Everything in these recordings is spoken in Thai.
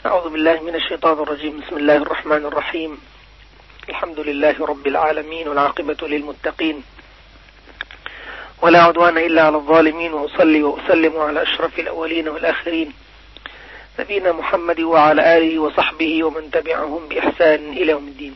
أعوذ بالله من الشيطان الرجيم بسم الله الرحمن الرحيم الحمد لله رب العالمين والعاقبة للمتقين ولا عدوان إلا على الظالمين وأصلي وأسلم على أشرف الأولين والآخرين نبينا محمد وعلى آله وصحبه ومن تبعهم بإحسان إلى يوم الدين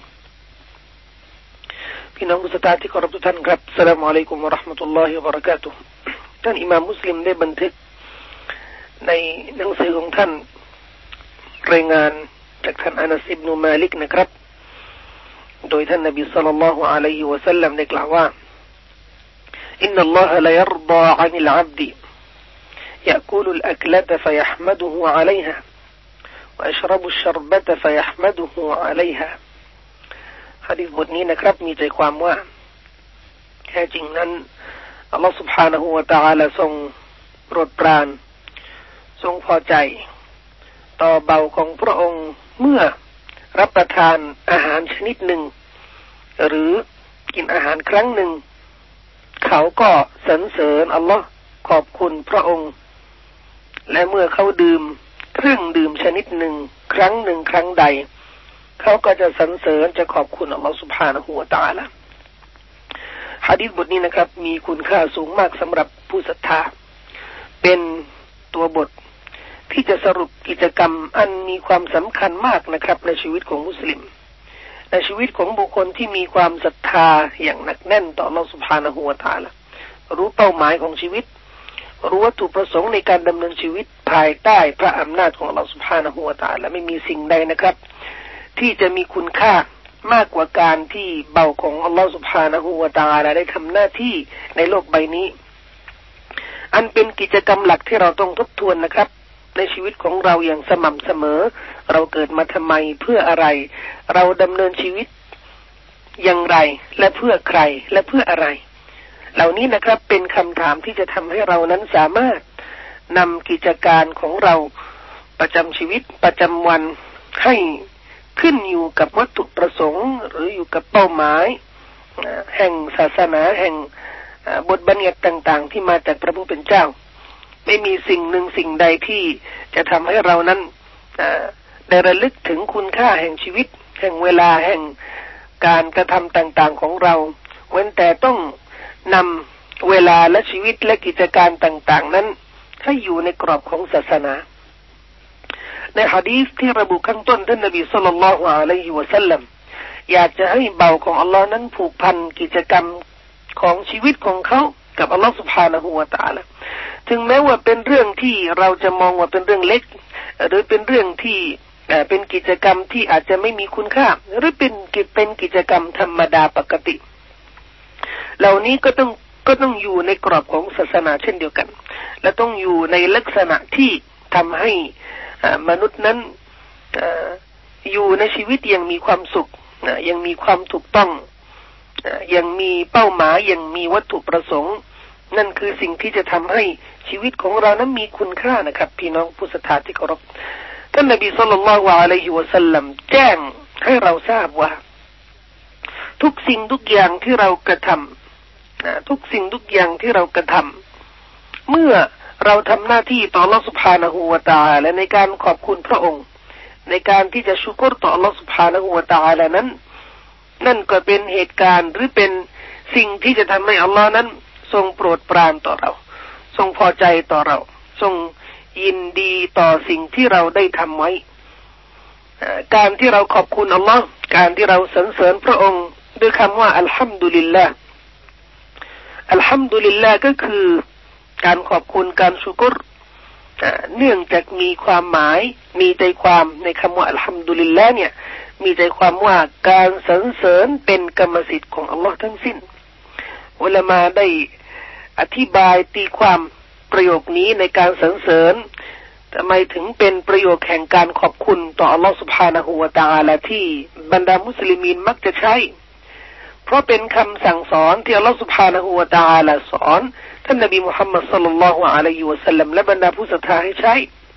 พี่น้องผู้ศรัทธาที่เคารพทุกท่านครับอัสสลามุอะลัยกุมวะเราะห์มะตุลลอฮิวะบะเราะกาตุฮ์ท่านอิหม่ามมุสลิมได้บันทึกในหนังสือของท่านรายงานจากท่านอานัสอิบนุมาลิกนะครับโดยท่านนบีศ็อลลัลลอฮุอะลัยฮิวะซัลลัมได้กล่าวว่าอินนัลลอฮะลายัรฎออะนิลอับดิยะกูลุลอักละตะฟะยะห์มะดุฮูอะลัยฮาวะอัชรบุชชัรบะตะฟะยะห์มะดุฮูอะลัยฮาหะดีษบทนี้นะครับมีใจความว่าแท้จริงนั้นอัลเลาะห์ سبحانه และ تعالى ทรงโปรดปรานทรงพอใจต่อเบาของพระองค์เมื่อรับประทานอาหารชนิดหนึ่งหรือกินอาหารครั้งหนึ่งเขาก็สรรเสริญอัลลอฮ์ขอบคุณพระองค์และเมื่อเขาดื่มเครื่องดื่มชนิดหนึ่งครั้งหนึ่งครั้งใดเขาก็จะสรรเสริญจะขอบคุณอัลลอฮ์ سبحانه และ تعالى หะดีษบทนี้นะครับมีคุณค่าสูงมากสำหรับผู้ศรัทธาเป็นตัวบทที่จะสรุปกิจกรรมอันมีความสำคัญมากนะครับในชีวิตของมุสลิมในชีวิตของบุคคลที่มีความศรัทธาอย่างหนักแน่นต่ออัลเลาะห์ซุบฮานะฮูวะตะอาลารู้เป้าหมายของชีวิตรู้วัตถุประสงค์ในการดำเนินชีวิตภายใต้พระอำนาจของอัลเลาะห์ซุบฮานะฮูวะตะอาลาไม่มีสิ่งใดนะครับที่จะมีคุณค่ามากกว่าการที่เบาของอัลเลาะห์ซุบฮานะฮูวะตะอาลาได้ทำหน้าที่ในโลกใบนี้อันเป็นกิจกรรมหลักที่เราต้องทบทวนนะครับในชีวิตของเราอย่างสม่ำเสมอเราเกิดมาทำไมเพื่ออะไรเราดำเนินชีวิตอย่างไรและเพื่อใครและเพื่ออะไรเหล่านี้นะครับเป็นคำถามที่จะทำให้เรานั้นสามารถนำกิจการของเราประจำชีวิตประจำวันให้ขึ้นอยู่กับวัตถุประสงค์หรืออยู่กับเป้าหมายแห่งศาสนาแห่งบทบัญญัติต่างๆที่มาจากพระผู้เป็นเจ้าไม่มีสิ่งหนึ่งสิ่งใดที่จะทำให้เรานั้นได้ระลึกถึงคุณค่าแห่งชีวิตแห่งเวลาแห่งการกระทำต่างๆของเราเว้นแต่ต้องนำเวลาและชีวิตและกิจการต่างๆนั้นให้อยู่ในกรอบของศาสนาในหะดีษที่ระบุข้างต้นท่านนบีศ็อลลัลลอฮุอะลัยฮิวะซัลลัมอยากจะให้เบาของอัลลอฮ์นั้นผูกพันกิจกรรมของชีวิตของเขากับอัลลอฮ์ سبحانه และ تعالى ถึงแม้ว่าเป็นเรื่องที่เราจะมองว่าเป็นเรื่องเล็กหรือเป็นเรื่องที่เป็นกิจกรรมที่อาจจะไม่มีคุณค่าหรือเป็นกิจกรรมธรรมดาปกติเหล่านี้ก็ต้องอยู่ในกรอบของศาสนาเช่นเดียวกันและต้องอยู่ในลักษณะที่ทำให้มนุษย์นั้นอยู่ในชีวิตอย่างมีความสุขยังมีความถูกต้องยังมีเป้าหมายยังมีวัตถุประสงค์นั่นคือสิ่งที่จะทำให้ชีวิตของเรานั้นมีคุณค่านะครับพี่น้องผู้ศรัทธาที่เคารพท่านนบีศ็อลลัลลอฮุอะลัยฮิวะซัลลัมแจ้งให้เราทราบว่าทุกสิ่งทุกอย่างที่เรากระทำทุกสิ่งทุกอย่างที่เรากระทำเมื่อเราทำหน้าที่ต่ออัลเลาะห์ซุบฮานะฮูวะตะอาลาในการขอบคุณพระองค์ในการที่จะชุกรต่ออัลเลาะห์ซุบฮานะฮูวะตะอาลานั้นนั่นก็เป็นเหตุการณ์หรือเป็นสิ่งที่จะทำให้อัลลอฮ์นั้นทรงโปรดปรานต่อเราทรงพอใจต่อเราทรงยินดีต่อสิ่งที่เราได้ทำไว้การที่เราขอบคุณอัลลอฮ์การที่เราสรรเสริญพระองค์ด้วยคำว่าอัลฮัมดุลิลลาห์อัลฮัมดุลิลลาห์ก็คือการขอบคุณการชุกรเนื่องจากมีความหมายมีใจความในคำว่าอัลฮัมดุลิลลาห์เนี่ยมีใจความว่าการสรรเสริญเป็นกรรมสิทธิ์ของอัลลอฮ์ทั้งสิ้นอุลามะได้อธิบายตีความประโยคนี้ในการสรรเสริญทำไมถึงเป็นประโยคแห่งการขอบคุณต่ออัลลอฮ์ سبحانه และ تعالى ที่บรรดามุสลิมีนมักจะใช้เพราะเป็นคำสั่งสอนที่อัลลอฮ์ سبحانه และ تعالى สอนท่านนบีมุฮัมมัดศ็อลลัลลอฮุอะลัยฮิวะซัลลัมและบรรดาผู้ศรัทธาให้ใช้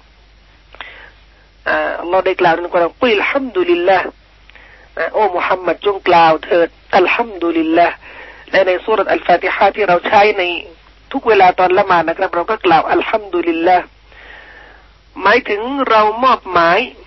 อัลลอฮ์ได้กล่าวในกุรอานกุลฮัมดุลิลลาห์โอ้มุฮัมมัดจงกล่าวเถิดอัลฮัมดุลิลลาห์และในซูเราะห์อัลฟาติฮะห์ที่เราใช้ในทุกเวลาตอนละหมาดนะครับเราก็กล่าวอัลฮัมดุลิลลาห์หมายถึงเรามอบหมาย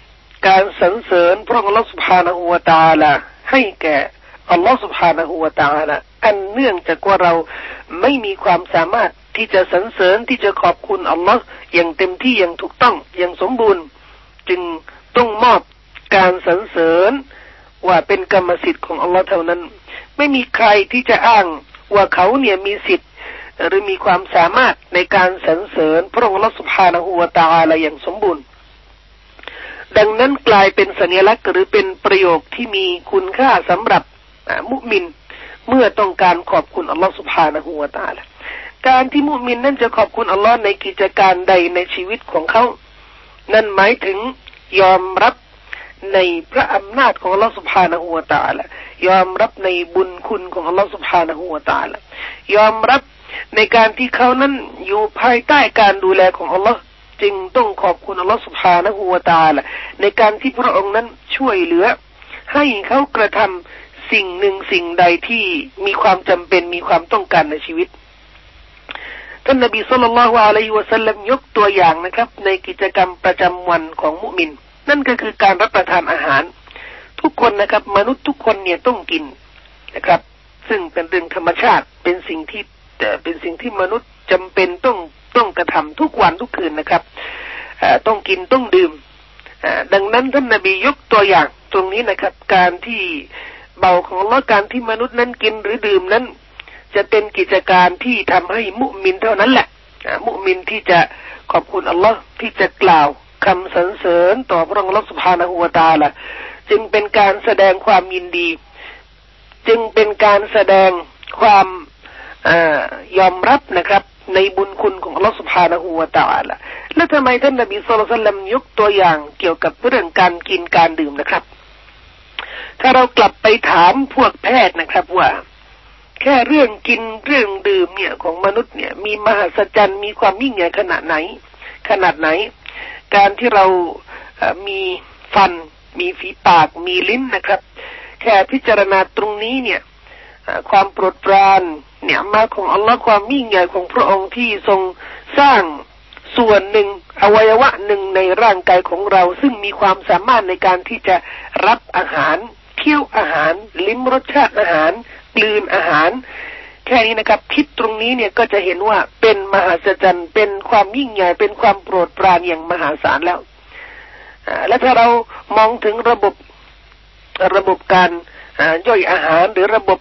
การสรรเสริญพระองค์อัลเลาะห์ซุบฮานะฮูวะตะอาลาให้แก่อัลลอฮฺ سبحانه และ تعالى อันเนื่องจากว่าเราไม่มีความสามารถที่จะสรรเสริญที่จะขอบคุณอัลลอฮ์อย่างเต็มที่อย่างถูกต้องอย่างสมบูรณ์จึงต้องมอบการสรรเสริญว่าเป็นกรรมสิทธิ์ของอัลลอฮ์เท่านั้นไม่มีใครที่จะอ้างว่าเขาเนี่ยมีสิทธิ์หรือมีความสามารถในการสรรเสริญพระองค์อัลลอฮ์ سبحانه และ تعالى อย่างสมบูรณ์ดังนั้นกลายเป็นสัญลักษณ์หรือเป็นประโยคที่มีคุณค่าสำหรับมุมินเมื่อต้องการขอบคุณอัลลอฮฺ سبحانه และ تعالى การที่มุมินนั้นจะขอบคุณอัลลอฮ์ในกิจการใดในชีวิตของเขานั่นหมายถึงยอมรับในพระอำนาจของอัลลอฮฺ سبحانه และ تعالى ยอมรับในบุญคุณของอัลลอฮฺ سبحانه และ تعالى ยอมรับในการที่เขานั้นอยู่ภายใต้การดูแลของอัลลอฮ์จึงต้องขอบคุณอัลลอฮฺ سبحانه และ تعالى ในการที่พระองค์นั้นช่วยเหลือให้เขากระทำสิ่งหนึ่งสิ่งใดที่มีความจำเป็นมีความต้องการในชีวิตท่านนบีศ็อลลัลลอฮุอะลัยฮิวะซัลลัมยกตัวอย่างนะครับในกิจกรรมประจำวันของมุมินนั่นก็คือการรับประทานอาหารทุกคนนะครับมนุษย์ทุกคนเนี่ยต้องกินนะครับซึ่งเป็นเรื่องธรรมชาติเป็นสิ่งที่มนุษย์จำเป็นต้องกระทำทุกวันทุกคืนนะครับต้องกินต้องดื่มดังนั้นท่านนบียกตัวอย่างตรงนี้นะครับการที่เบาของอัลเลาะห์การที่มนุษย์นั้นกินหรือดื่มนั้นจะเป็นกิจการที่ทำให้มุมินเท่านั้นแหละมุมินที่จะขอบคุณอัลเลาะห์ที่จะกล่าวคำสรรเสริญต่อพระองค์อัลเลาะห์ซุบฮานะฮูวะตะอาลาจึงเป็นการแสดงความยินดีจึงเป็นการแสดงความยอมรับนะครับในบุญคุณของอัลเลาะห์ซุบฮานะฮูวะตะอาลาและทำไมท่านนบีศ็อลลัลลอฮุอะลัยฮิวะซัลลัมยกตัวอย่างเกี่ยวกับเรื่องการกินการดื่มนะครับถ้าเรากลับไปถามพวกแพทย์นะครับว่าแค่เรื่องกินเรื่องดื่มเนี่ยของมนุษย์เนี่ยมีมหัศจรรย์มีความยิ่งใหญ่ขนาดไหนการที่เรามีฟันมีฝีปากมีลิ้นนะครับแค่พิจารณาตรงนี้เนี่ยความโปรดปรานเนี่ยมาของอัลลอฮ์ความยิ่งใหญ่ของพระองค์ที่ทรงสร้างส่วนหนึ่งอวัยวะหนึ่งในร่างกายของเราซึ่งมีความสามารถในการที่จะรับอาหารเคี้ยวอาหารลิ้มรสชาติอาหารกลืนอาหารแค่นี้นะครับคิดตรงนี้เนี่ยก็จะเห็นว่าเป็นมหัศจรรย์เป็นความยิ่งใหญ่เป็นความโปรดปรานอย่างมหาศาลแล้วและถ้าเรามองถึงระบบการย่อยอาหารหรือระบบ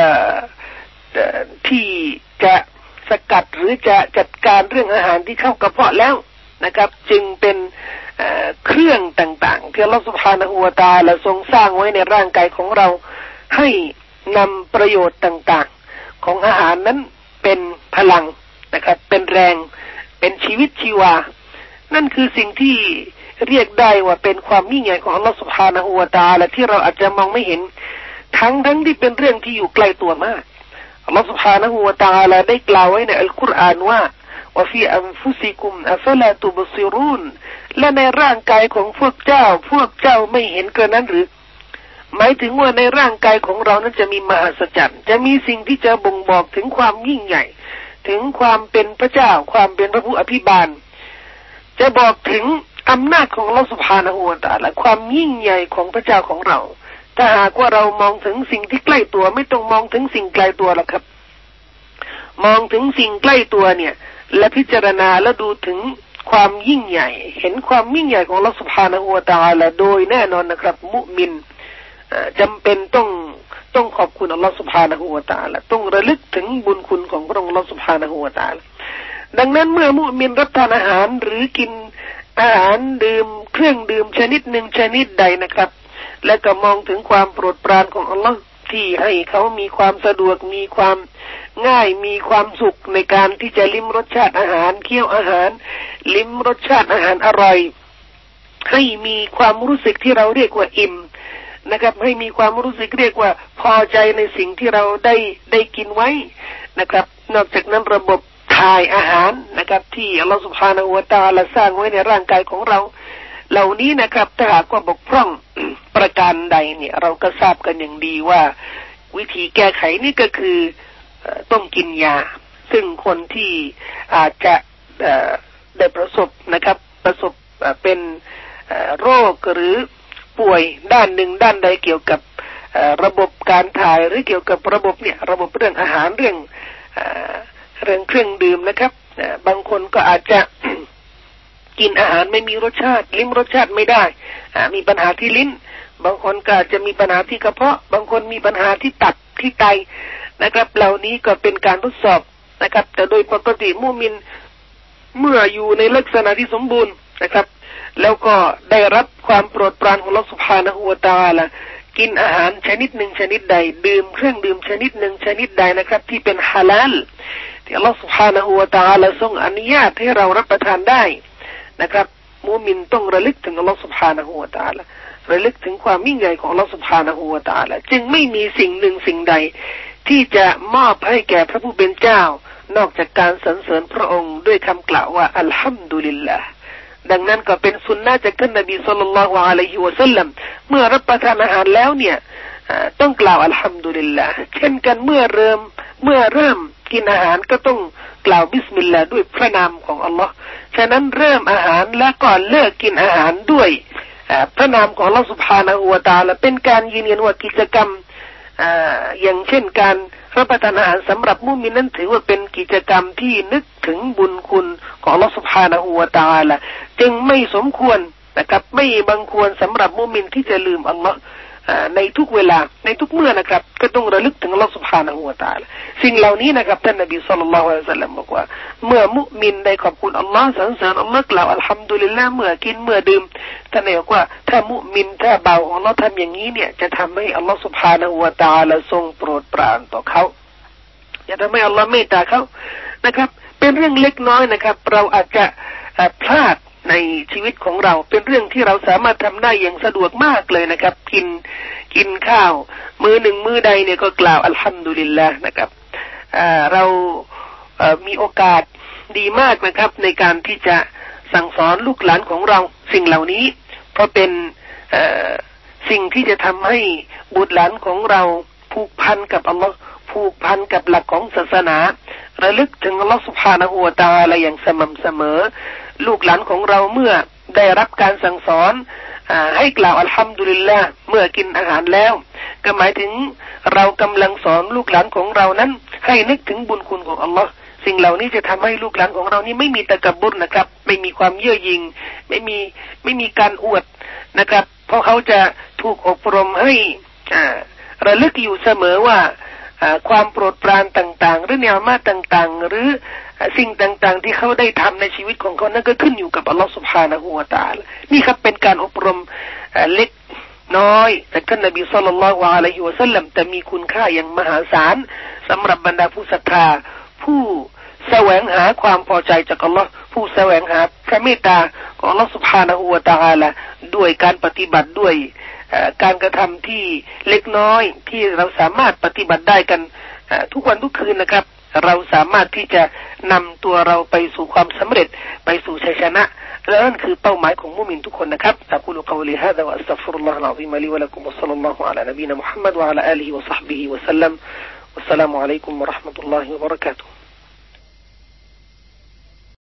ที่จะสกัดหรือจะจัดการเรื่องอาหารที่เข้ากระเพาะแล้วนะครับจึงเป็นเครื่องต่างๆที่อัลเลาะห์ซุบฮานะฮูวะตะอาลาทรงสร้างไว้ในร่างกายของเราให้นำประโยชน์ต่างๆของอาหารนั้นเป็นพลังนะครับเป็นแรงเป็นชีวิตชีวานั่นคือสิ่งที่เรียกได้ว่าเป็นความยิ่งใหญ่ของอัลเลาะห์ซุบฮานะฮูวะตะอาลาที่เราอาจจะมองไม่เห็นทั้งที่เป็นเรื่องที่อยู่ใกล้ตัวมากอัลเลาะห์ซุบฮานะฮูวะตะอาลาได้กล่าวไว้ในอัลกุรอานว่าوفي أنفسكم أفلا تبصرون และในร่างกายของพวกเจ้าไม่เห็นกระนั้นหรือหมายถึงว่าในร่างกายของเรานั้นจะมีมหัศจรรย์จะมีสิ่งที่จะบ่งบอกถึงความยิ่งใหญ่ถึงความเป็นพระเจ้าความเป็นพระผู้อภิบาลจะบอกถึงอำนาจของอัลเลาะห์ซุบฮานะฮูวะตะอาลาความยิ่งใหญ่ของพระเจ้าของเราถ้าหากว่าเรามองถึงสิ่งที่ใกล้ตัวไม่ต้องมองถึงสิ่งไกลตัวหรอกครับมองถึงสิ่งใกล้ตัวเนี่ยและพิจารณาและดูถึงความยิ่งใหญ่เห็นความยิ่งใหญ่ของอัลเลาะห์ซุบฮานะฮูวะตะอาลาโดยแน่นอนนะครับมุมินจำเป็นต้องขอบคุณอัลเลาะห์ซุบฮานะฮูวะตะอาลาต้องระลึกถึงบุญคุณของพระองค์อัลเลาะห์ซุบฮานะฮูวะตะอาลาดังนั้นเมื่อมุมินรับทานอาหารหรือกินอาหารดื่มเครื่องดื่มชนิดหนึ่งชนิดใดนะครับและก็มองถึงความโปรดปรานของอัลเลาะห์ที่ให้เขามีความสะดวกมีความง่ายมีความสุขในการที่จะลิ้มรสชาติอาหารเคี้ยวอาหารลิ้มรสชาติอาหารอร่อยให้มีความรู้สึกที่เราเรียกว่าอิ่มนะครับให้มีความรู้สึกเรียกว่าพอใจในสิ่งที่เราได้กินไว้นะครับนอกจากนั้นระบบถ่ายอาหารนะครับที่อัลเลาะห์ซุบฮานะฮูวะตะอาลาสร้างไว้ในร่างกายของเราเหล่านี้นะครับถ้าหากว่าบกพร่องประการใดเนี่ยเราก็ทราบกันอย่างดีว่าวิธีแก้ไขนี่ก็คือต้องกินยาซึ่งคนที่อาจจะได้ประสบนะครับเป็นโรคหรือป่วยด้านหนึ่งด้านใดเกี่ยวกับระบบการถ่ายหรือเกี่ยวกับระบบเรื่องอาหารเรื่องเครื่องดื่มนะครับบางคนก็อาจจะกินอาหารไม่มีรสชาติลิ้มรสชาติไม่ได้มีปัญหาที่ลิ้นบางคนก็จะมีปัญหาที่กระเพาะบางคนมีปัญหาที่ตับที่ไตนะครับเหล่านี้ก็เป็นการทดสอบนะครับแต่โดยปกติมุมินเมื่ออยู่ในลักษณะที่สมบูรณ์นะครับแล้วก็ได้รับความโปรดปรานของอัลเลาะห์ซุบฮานะฮูวะตะอาลากินอาหารชนิดหนึ่งชนิดใดดื่มเครื่องดื่มชนิดหนึ่งชนิดใดนะครับที่เป็นฮาลาลที่อัลเลาะห์ซุบฮานะฮูวะตะอาลาทรงอนุญาตให้เรารับประทานได้นะครับมุมินต้องระลึกถึงอัลเลาะห์ซุบฮานะฮูวะตะอาลาระลึกถึงความยิ่งใหญ่ของอัลเลาะห์ซุบฮานะฮูวะตะอาลาจึงไม่มีสิ่งหนึ่งสิ่งใดที่จะมอบให้แก่พระผู้เป็นเจ้านอกจากการสรรเสริญพระองค์ด้วยคำกล่าวว่าอัลฮัมดุลิลลาห์ดังนั้นก็เป็นสุนนะจากท่านนบีศ็อลลัลลอฮุอะลัยฮิวะซัลลัมเมื่อรับประทานอาหารแล้วเนี่ยต้องกล่าวอัลฮัมดุลิลลาห์เช่นกันเมื่อเริ่มกินอาหารก็ต้องกล่าวบิสมิลลาห์ด้วยพระนามของอัลลอฮ์ฉะนั้นเริ่มอาหารและก่อนเลิกกินอาหารด้วยพระนามของอัลลอฮ์ซุบฮานะฮูวะตะอาลาเป็นการยืนยันว่ากิจกรรมอย่างเช่นการรับประทานอาหารสำหรับมุมินนั้นถือว่าเป็นกิจกรรมที่นึกถึงบุญคุณของอัลเลาะห์ซุบฮานะฮูวะตะอาลาจึงไม่สมควรนะครับไม่บังควรสำหรับมุมินที่จะลืมอัลเลาะห์ในทุกเวลาในทุกเมื่อนะครับก็ต้องระลึกถึงอัลเลาะห์ซุบฮานะฮูวะตะอาลาสิ่งเหล่านี้นะครับท่านนบีศ็อลลัลลอฮุอะลัยฮิวะซัลลัมบอกว่าเมื่อมุมินได้ขอบคุณอัลเลาะห์สรรเสริญอัลเลาะห์กล่าวอัลฮัมดุลิลลาห์เมื่อกินเมื่อดื่มท่านบอกว่าถ้ามุมินถ้าเบาของอัลเลาะห์ทำอย่างนี้เนี่ยจะทำให้อัลเลาะห์ซุบฮานะฮูวะตะอาลาทรงโปรดปรานต่อเขาจะทำให้อัลเลาะห์เมตตาเขานะครับเป็นเรื่องเล็กน้อยนะครับเราอาจจะพลาดในชีวิตของเราเป็นเรื่องที่เราสามารถทำได้อย่างสะดวกมากเลยนะครับกินข้าวมื้อหนึ่งมื้อใดเนี่ยก็กล่าวอัลฮัมดุลิลลาห์นะครับเรามีโอกาสดีมากนะครับในการที่จะสั่งสอนลูกหลานของเราสิ่งเหล่านี้เพราะเป็นสิ่งที่จะทำให้บุตรหลานของเราผูกพันกับอัลลอฮ์ผูกพันกับหลักของศาสนาระลึกถึงอัลลอฮ์ซุบฮานะฮูวะตะอาลาอย่างสม่ำเสมอลูกหลานของเราเมื่อได้รับการสั่งสอนให้กล่าวอัลฮัมดุลิลลาห์เมื่อกินอาหารแล้วก็หมายถึงเรากำลังสอนลูกหลานของเรานั้นให้นึกถึงบุญคุณของอัลลอฮ์สิ่งเหล่านี้จะทำให้ลูกหลานของเรานี่ไม่มีตะกับบรุนะครับไม่มีความเย่อหยิ่งไม่มีการอวดนะครับเพราะเขาจะถูกอบรมให้ระลึกอยู่เสมอว่าความโปรดปรานต่างๆหรือเนียมะห์ต่างๆหรือสิ่งต่างๆที่เขาได้ทำในชีวิตของเขานั้นก็ขึ้นอยู่กับอัลลอฮฺซุบฮานะฮูวะตะอาลานี่ครับเป็นการอบรมเล็กน้อยจากท่านนบีศ็อลลัลลอฮุอะลัยฮิวะซัลลัมแต่มีคุณค่าอย่างมหาศาลสำหรับบรรดาผู้ศรัทธาผู้แสวงหาความพอใจจากอัลลอฮ์ผู้แสวงหาพระเมตตาของอัลลอฮฺซุบฮานะฮูวะตะอาลาด้วยการปฏิบัติด้วยการกระทำที่เล็กน้อยที่เราสามารถปฏิบัติได้กันทุกวันทุกคืนนะครับเราสามารถที่จะนำตัวเราไปสู่ความสำเร็จไปสู่ชัยชนะและนั่นคือเป้าหมายของมุมินทุกคนนะครับอะกูลุกอลีฮาซาวะอัสตัฆฟิรุลลอฮุอะซีมะลีวะละกุมวะศ็อลลัลลอฮุอะลานบีนะมุฮัมมัดวะอะลาอาลิฮิวะศ็อฮบิฮิวะซัลลัมวัสสลามุอะลัยกุมวะเราะห์มะตุลลอฮิวะบะเราะกาตุฮ์